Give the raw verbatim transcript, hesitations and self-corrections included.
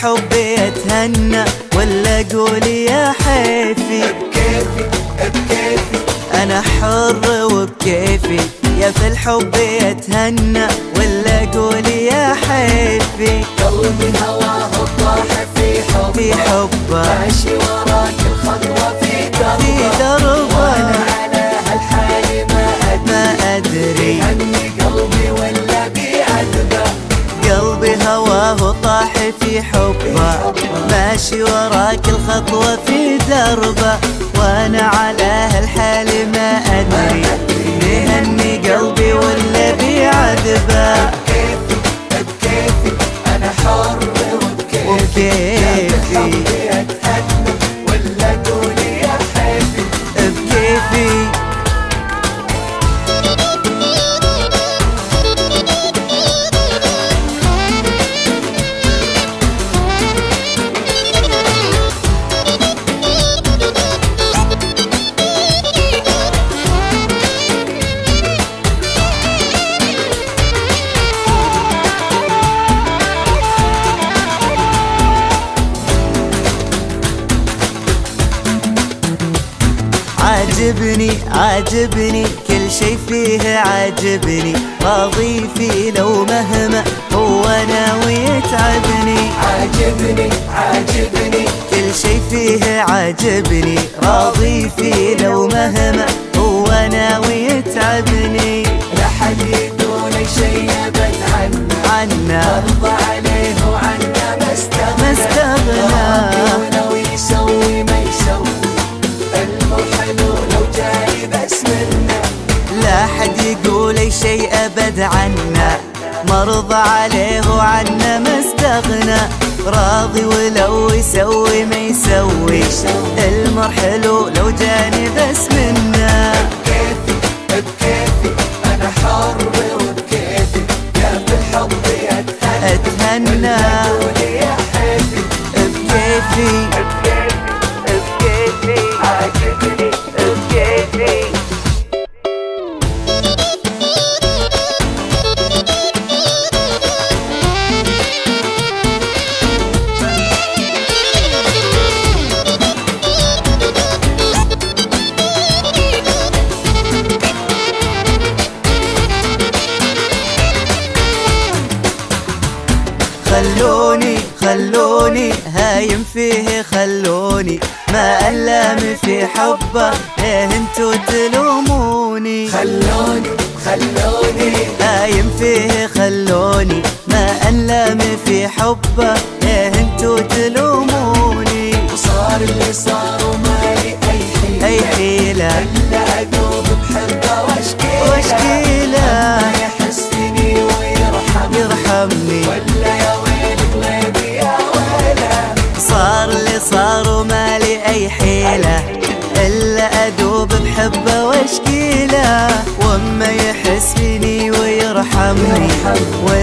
الحب يتهنى ولا اقول يا حيفي؟ بكيفي بكيفي انا حر وبكيفي، يا في الحب يتهنى ولا اقول يا حيفي؟ قلبي هواه طاح في حبه في حبه ماشي وراك الخطوة في دربه في دربه وانا على هالحال ما ادري ما ادري بيهني قلبي ولا بيعذبه. قلبي هواه طاح في حبه ماشي وراك الخطوة في دربه وانا على هالحال ما ادري بيهني قلبي ولا بيعذبه. بكيفي بكيفي انا حر وبكيفي وبكيفي يتهنى ولا اقول يا حيفي؟ بكيفي عاجبني عاجبني كل شي فيه عاجبني، راضي فيه لو مهما هو ناوي يتعبني. عاجبني عاجبني كل شي فيه عاجبني، راضي فيه لو مهما هو ناوي يتعبني. لا حد يقول شي ابد عنه عنا ارضى عليه وعنه ما استغنى ما استغنى. ولو يسوي ما يسوي المحلو لو جاي بس منه. لا حد يقول اي شي ابد عنا، مرضى عليه وعنا ما استغنى. راضي ولو يسوي ما يسوي المر حلو لو جاني بس منا. بكيفي بكيفي انا حر وبكيفي يا في الحب يتهنى اتهنى قول يا حيفي. بكيفي بكيفي عاجبني بكيفي. خلوني خلوني هايم فيه خلوني، ما ألام في حبه ليه انتو تلوموني؟ خلوني خلوني هايم فيه خلوني، ما ألام في حبه ليه انتو تلوموني؟ وصار اللي صار ومالي اي حيلة أي حيلة الا اذوب بحبه واشكيله واشكيله يحس فيني ويرحمني يرحمني. ولا يا ويل قلبي يا ويله. صار اللي صار ومالي أي حيلة إلا أدوب بحبه واشكيله، وأما يحس فيني ويرحمني